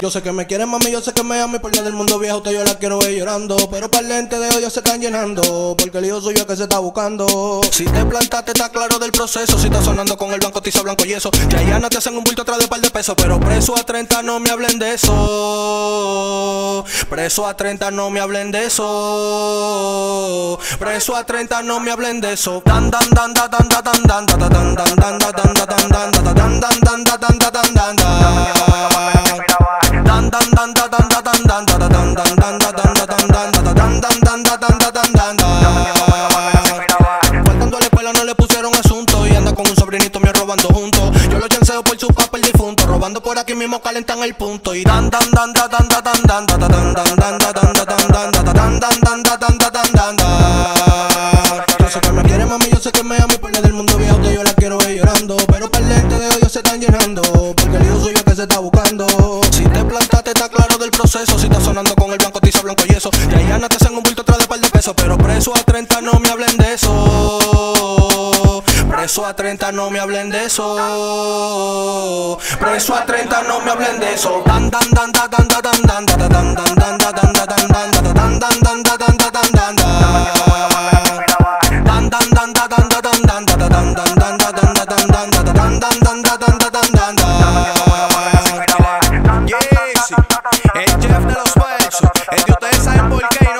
Yo sé que me quieren, mami, yo sé que me aman y por nada del mundo viejo usted yo la quiero ver llorando. Pero para el lente de odio se están llenando, porque el hijo suyo que se está buscando. Si te plantaste está claro del proceso, si está sonando con el banco tiza blanco y eso. Que allá no te hacen un bulto atrás de par de pesos, pero preso a 30 no me hablen de eso. Preso a 30 no me hablen de eso. Preso a 30 no me hablen de eso. Dan dan dan dan dan dan dan dan dan dan dan dan dan dan dan dan dan dan dan faltando a la escuela no le pusieron asunto y anda con un sobrinito mío robando juntos. Yo lo chanceo por su papá el difunto, robando por aquí mismo calentan el punto y dan dan dan dan dan dan dan dan dan dan dan dan dan dan dan dan dan. Yo sé que me quiere, mami, yo sé que me ama y por nada del mundo viejo que yo la quiero ver llorando, pero para el lente de odio se están llenando, porque el hijo suyo que se está buscando. Si te plantaste está claro del proceso, si está sonando con el blanco tiza blanco y eso. De allá no te hacen un bulto atrás de par de pesos, pero preso a 30 no me hablen de eso. Preso a 30 no me hablen de eso. Preso a 30 no me hablen de eso. Dan dan dan dan dan dan dan dan dan dan dan dan dan dan dan dan dan dan dan el Jeff de los versos, es que ustedes saben por qué.